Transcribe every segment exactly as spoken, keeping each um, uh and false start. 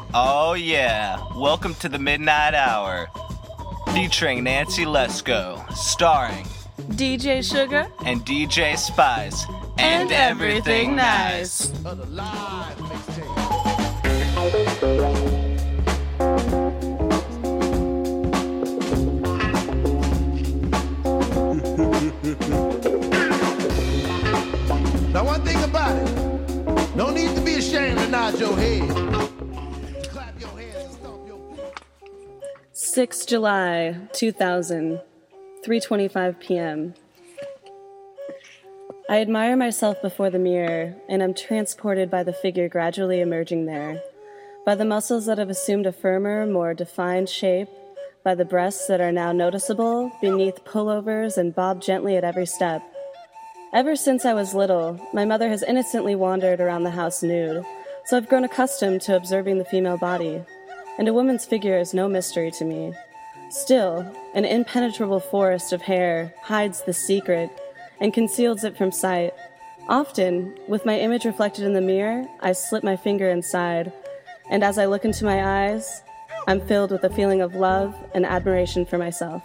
Oh yeah, welcome to the Midnight Hour, featuring Nancy Lesko, starring D J Sugar and D J Spice, and, and everything, everything nice. Now one thing about it, no need to be ashamed to nod your head. Clap your hands and stomp your feet. sixth of July, two thousand, three twenty-five p.m. I admire myself before the mirror, and am transported by the figure gradually emerging there, by the muscles that have assumed a firmer, more defined shape, by the breasts that are now noticeable beneath pullovers and bob gently at every step. Ever since I was little, my mother has innocently wandered around the house nude, so I've grown accustomed to observing the female body, and a woman's figure is no mystery to me. Still, an impenetrable forest of hair hides the secret and conceals it from sight. Often, with my image reflected in the mirror, I slip my finger inside, and as I look into my eyes, I'm filled with a feeling of love and admiration for myself.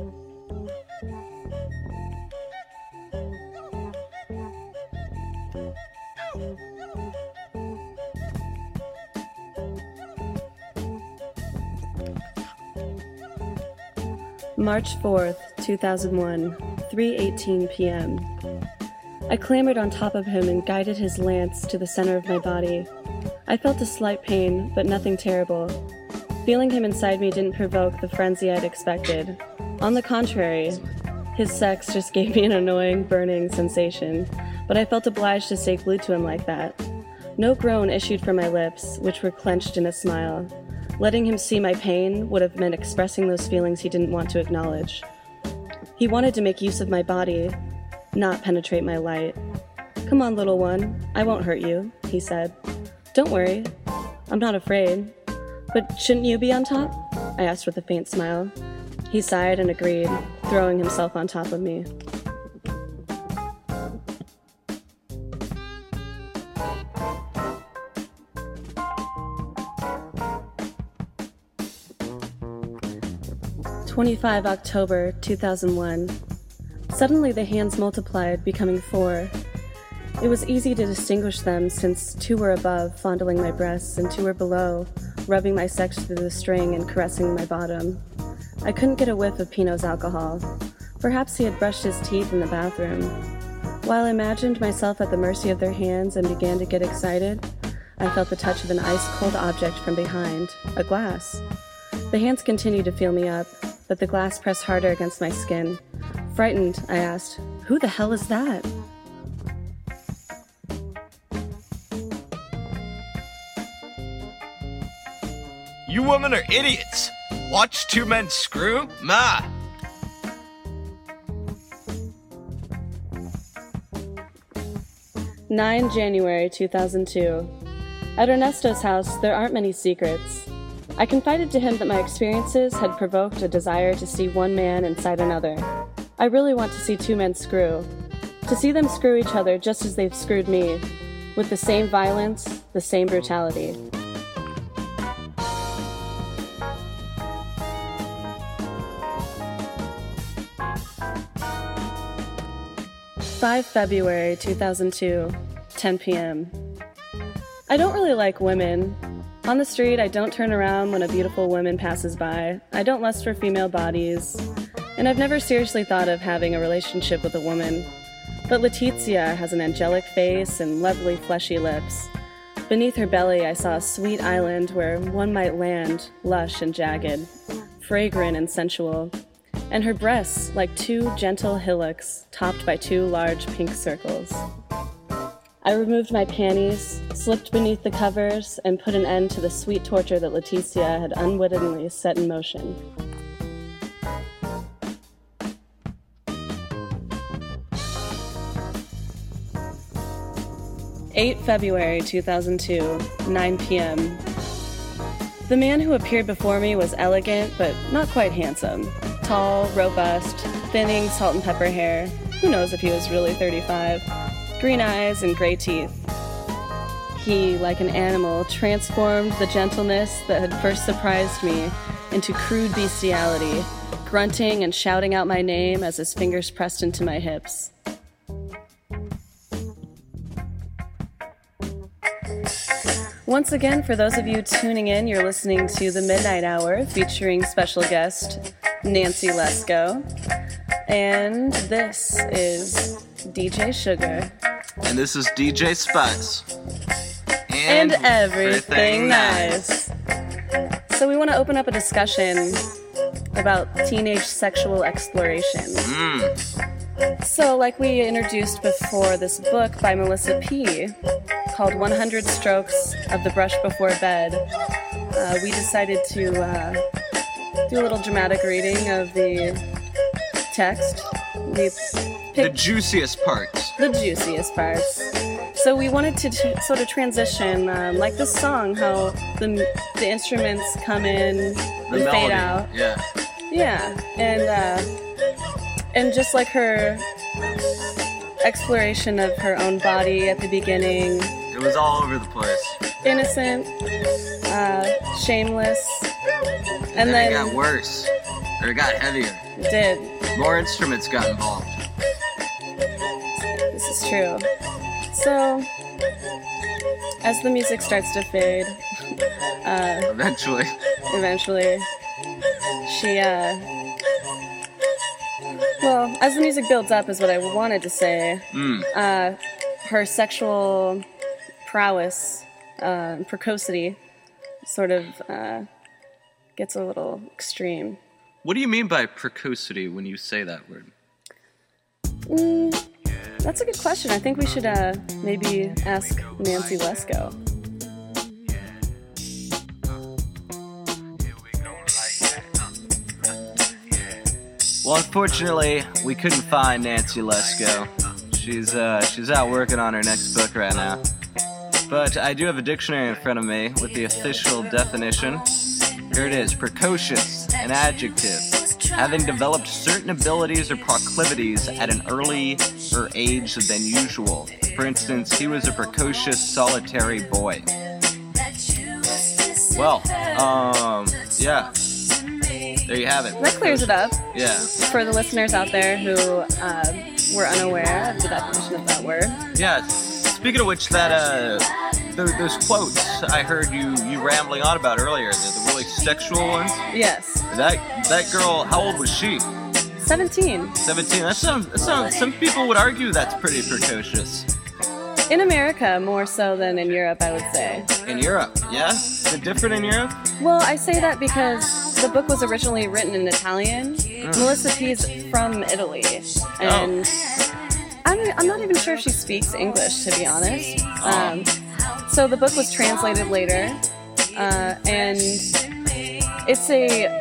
March fourth, two thousand one, three eighteen p.m. I clambered on top of him and guided his lance to the center of my body. I felt a slight pain, but nothing terrible. Feeling him inside me didn't provoke the frenzy I'd expected. On the contrary, his sex just gave me an annoying, burning sensation, but I felt obliged to stay glued to him like that. No groan issued from my lips, which were clenched in a smile. Letting him see my pain would have meant expressing those feelings he didn't want to acknowledge. He wanted to make use of my body, not penetrate my light. "Come on, little one, I won't hurt you," he said. "Don't worry, I'm not afraid." "But shouldn't you be on top?" I asked with a faint smile. He sighed and agreed, throwing himself on top of me. twenty-fifth of October, two thousand one. Suddenly the hands multiplied, becoming four. It was easy to distinguish them since two were above, fondling my breasts, and two were below, rubbing my sex through the string and caressing my bottom. I couldn't get a whiff of Pinot's alcohol. Perhaps he had brushed his teeth in the bathroom. While I imagined myself at the mercy of their hands and began to get excited, I felt the touch of an ice-cold object from behind, a glass. The hands continued to feel me up, but the glass pressed harder against my skin. Frightened, I asked, "Who the hell is that?" You women are idiots! Watch two men screw? Ma! ninth of January, two thousand two. At Ernesto's house, there aren't many secrets. I confided to him that my experiences had provoked a desire to see one man inside another. I really want to see two men screw. To see them screw each other just as they've screwed me, with the same violence, the same brutality. fifth of February, two thousand two, ten p.m. I don't really like women. On the street, I don't turn around when a beautiful woman passes by. I don't lust for female bodies. And I've never seriously thought of having a relationship with a woman. But Letizia has an angelic face and lovely fleshy lips. Beneath her belly, I saw a sweet island where one might land, lush and jagged, fragrant and sensual. And her breasts like two gentle hillocks, topped by two large pink circles. I removed my panties, slipped beneath the covers, and put an end to the sweet torture that Letizia had unwittingly set in motion. eighth of February, two thousand two, nine p.m. The man who appeared before me was elegant, but not quite handsome. Tall, robust, thinning salt and pepper hair. Who knows if he was really thirty-five? Green eyes and gray teeth. he, like an animal, transformed the gentleness that had first surprised me into crude bestiality, grunting and shouting out my name as his fingers pressed into my hips. Once again, for those of you tuning in, you're listening to The Midnight Hour, featuring special guest Nancy Lesko. And this is D J Sugar. And this is D J Spice. And, and everything, everything nice. nice. So we want to open up a discussion about teenage sexual exploration. Mm. So like we introduced before, this book by Melissa P. called one hundred Strokes of the Brush Before Bed, uh, we decided to uh, do a little dramatic reading of the text. We picked the juiciest parts. The juiciest parts. So we wanted to t- sort of transition, um, like this song, how the the instruments come in and the melody. Fade out. Yeah. Yeah, and uh, and just like her exploration of her own body at the beginning. It was all over the place. Innocent, uh, shameless, and, and then, then it got worse, or it got heavier. It did. More instruments got involved. This is true. So, as the music starts to fade, uh, eventually, eventually, she, uh, well, as the music builds up is what I wanted to say, mm. uh, her sexual prowess, uh, precocity, sort of, uh, gets a little extreme. What do you mean by precocity when you say that word? Mm, that's a good question. I think we should uh, maybe ask Nancy Lesko. Well, unfortunately, we couldn't find Nancy Lesko. She's uh, she's out working on her next book right now. But I do have a dictionary in front of me with the official definition. Here it is: precocious, an adjective, having developed certain abilities or proclivities at an earlier age than usual. For instance, he was a precocious, solitary boy. Well, um, yeah. There you have it. That clears it up. Yeah. For the listeners out there who uh, were unaware of the definition of that word. Yeah. Speaking of which, that uh, those, those quotes I heard you, you rambling on about earlier, the, the really sexual ones. Yes. That that girl, how old was she? Seventeen. Seventeen. That sounds. That sounds. Some people would argue that's pretty precocious. In America, more so than in Europe, I would say. In Europe, yeah? Is it different in Europe? Well, I say that because the book was originally written in Italian. Mm. Melissa P. is from Italy. And oh. I'm, I'm not even sure if she speaks English, to be honest. Oh. Um, so the book was translated later. Uh, and it's a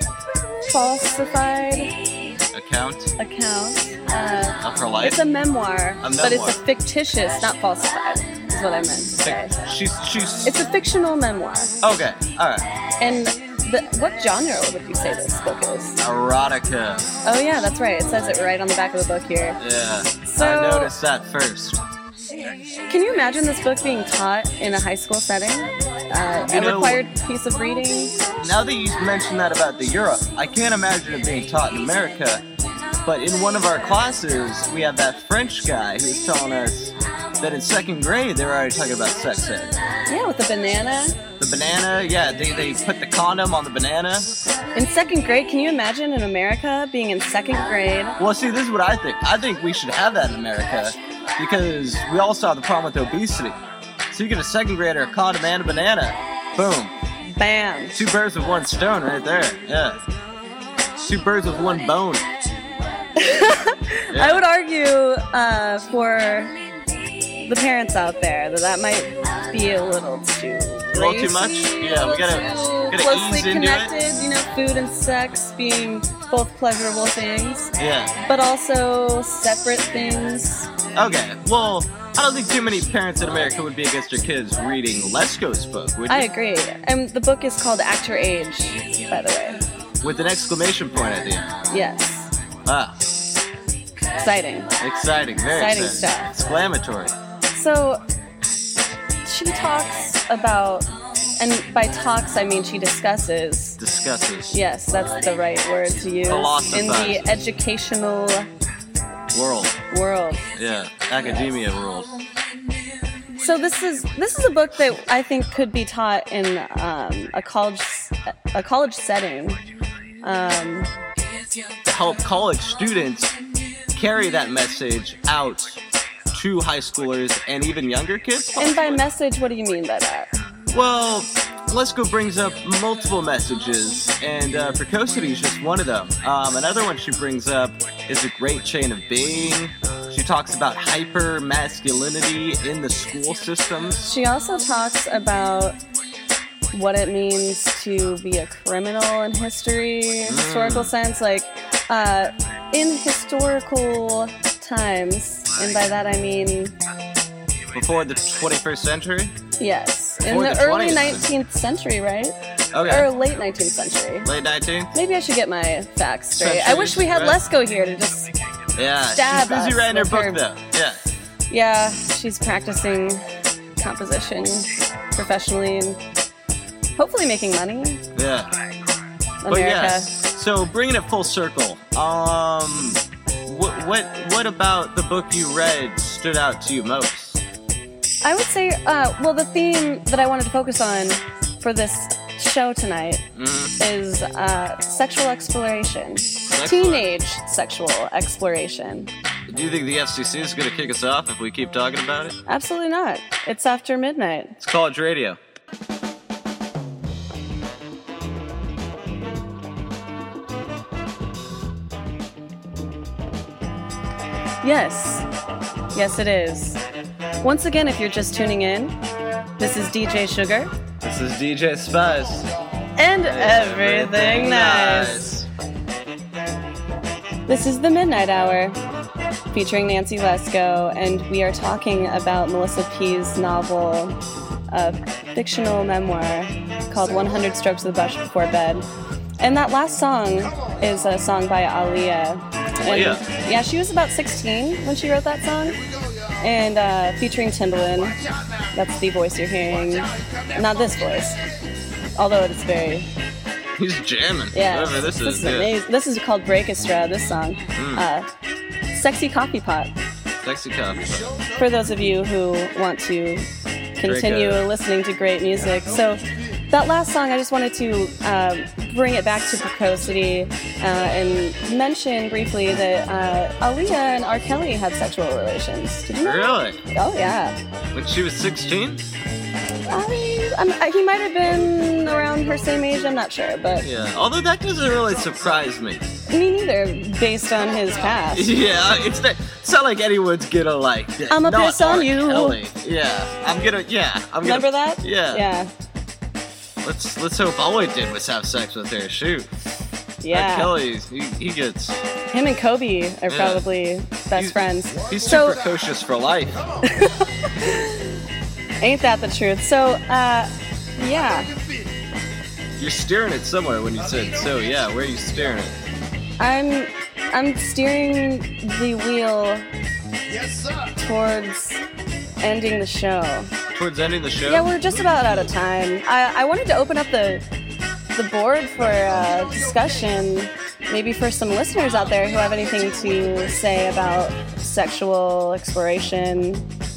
falsified account account uh, of her life. It's a memoir, a memoir, but it's a fictitious, not falsified. Is what I meant to say. She's she's. It's a fictional memoir. Okay, all right. And the, what genre would you say this book is? Erotica. Oh yeah, that's right. It says it right on the back of the book here. Yeah. So, I noticed that first. Can you imagine this book being taught in a high school setting? Uh, you a know, required piece of reading? Now that you mentioned that about the Europe, I can't imagine it being taught in America. But in one of our classes, we had that French guy who was telling us that in second grade they were already talking about sex ed. Yeah, with the banana. The banana, yeah, they, they put the condom on the banana. In second grade, can you imagine in America being in second grade? Well, see, this is what I think. I think we should have that in America because we all saw the problem with obesity. So you get a second grader, a condom, and a banana. Boom. Bam. Two birds with one stone right there. Yeah. Two birds with one bone. Yeah. I would argue uh, for the parents out there that that might be a little too a little too much. Yeah, we gotta, gotta closely ease into connected. it. You know, food and sex being both pleasurable things. Yeah. But also separate things. Okay. Well, I don't think too many parents in America would be against their kids reading Lesko's book, would you? I agree. And the book is called Act Your Age, by the way. With an exclamation point at the end. Yes. Ah. Exciting. Exciting. Very exciting exciting. stuff. Exclamatory. So, she talks about, and by talks I mean she discusses. Discusses. Yes, that's the right word to use. In the educational world. World. Yeah, academia world. So this is this is a book that I think could be taught in um, a college a college setting. Um, to help college students carry that message out to high schoolers and even younger kids. Possibly. And by message, what do you mean by that? Well, Lesko brings up multiple messages, and uh, precocity is just one of them. Um, another one she brings up is a great chain of being. She talks about hyper masculinity in the school systems. She also talks about what it means to be a criminal in history, mm. historical sense, like uh, in historical times, and by that I mean before the twenty-first century. Yes, before in the, the early nineteenth century, right? Okay. Or late nineteenth century. Late nineteenth. Maybe I should get my facts straight. Centuries, I wish we had right? Lesko here to just yeah. stab She's busy us writing her book her... though. Yeah. Yeah, she's practicing composition professionally and hopefully making money. Yeah. America. But yeah, so bringing it full circle, um, what, what what about the book you read stood out to you most? I would say, uh, well, the theme that I wanted to focus on for this show tonight mm. is uh, sexual exploration, sexual. Teenage sexual exploration. Do you think the F C C is going to kick us off if we keep talking about it? Absolutely not. It's after midnight. It's college radio. Yes. Yes, it is. Once again, if you're just tuning in, this is D J Sugar. This is D J Spice. And everything, everything nice. nice. This is the Midnight Hour, featuring Nancy Lesko, and we are talking about Melissa P's novel, a fictional memoir called one hundred Strokes of the Brush Before Bed. And that last song is a song by Aaliyah. Aaliyah? And, yeah, she was about sixteen when she wrote that song. And uh, featuring Timbaland. That's the voice you're hearing. Not this voice. Although it's very... He's jamming. Yeah, Whatever this, this is. is Yeah. amazing. This is called Breakestra, this song. Mm. Uh, Sexy Coffee Pot. Sexy Coffee Pot. For those of you who want to continue Drink, uh, listening to great music. So that last song, I just wanted to uh, bring it back to precocity uh, and mention briefly that uh, Aaliyah and R. Kelly had sexual relations. Did you know? Really? Oh, yeah. When she was sixteen? I, I'm, I, he might have been around her same age, I'm not sure, but... Yeah, although that doesn't really surprise me. Me neither, based on his past. Yeah, it's not, it's not like anyone's gonna like... I'm a not piss on R. you. Kelly. Yeah, I'm gonna... Yeah, I'm gonna... Remember that? Yeah. Yeah. Let's let's hope all he did was have sex with her. Shoot. Yeah. R. Kelly, he, he gets... Him and Kobe are Yeah. probably best he's, friends. He's too so, precocious for life. Ain't that the truth? So, uh, yeah. You're steering it somewhere when you said so. Yeah, where are you steering it? I'm I'm steering the wheel towards ending the show. Towards ending the show? Yeah, we're just about out of time. I, I wanted to open up the the board for uh, discussion, maybe for some listeners out there who have anything to say about sexual exploration.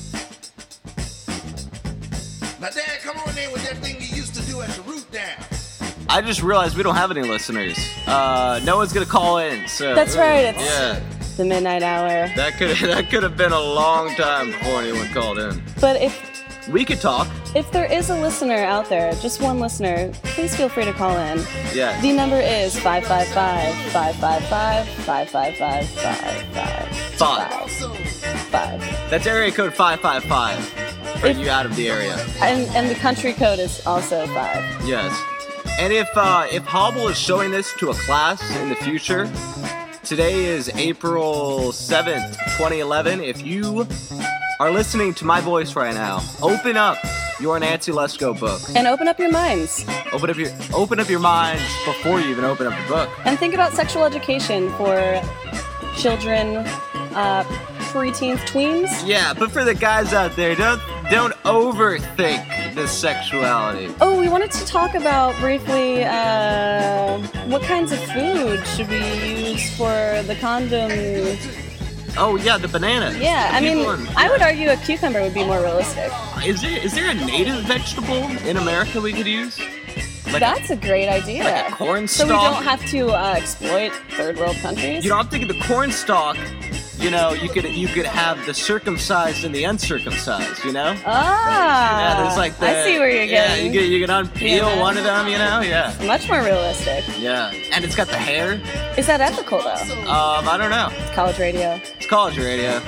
Now, Dad, come on in with that thing you used to do at the root down. I just realized we don't have any listeners. Uh, no one's gonna call in, so... That's right, it's yeah. the midnight hour. That could that could have been a long time before anyone called in. But if We could talk. if there is a listener out there, just one listener, please feel free to call in. Yeah. The number is five five five, five five five, five five five, five five Five. five. That's area code five five five. For If- you out of the area. And and the country code is also five. Yes. And if uh, if Hobble is showing this to a class in the future, today is April seventh, twenty eleven. If you are listening to my voice right now, open up your Nancy Lesko book. And open up your minds. Open up your open up your minds before you even open up the book. And think about sexual education for children, uh, preteens, tweens. Yeah, but for the guys out there, don't don't overthink this sexuality. Oh, we wanted to talk about briefly uh, what kinds of food should we use for the condom. Oh yeah, the banana. Yeah, I mean, People- I would argue a cucumber would be more realistic. Is there is there a native vegetable in America we could use? Like That's a great idea. like a corn so we stalk? don't have to uh, exploit third world countries. You know, I'm thinking the corn stalk. You know, you could you could have the circumcised and the uncircumcised. You know? Ah, Yeah, there's like the. I see where you're Yeah, getting. you can you can unpeel Yeah. one of them. You know? Yeah. Much more realistic. Yeah. And it's got the hair. Is that ethical though? Um, I don't know. It's college radio. It's college radio.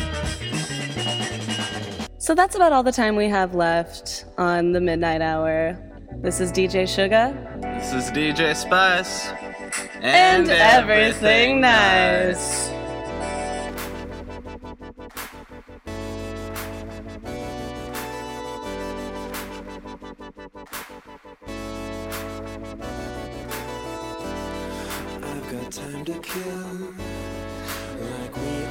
So that's about all the time we have left on the Midnight Hour. This is D J Sugar. This is D J Spice. And everything nice. I've got time to kill, like we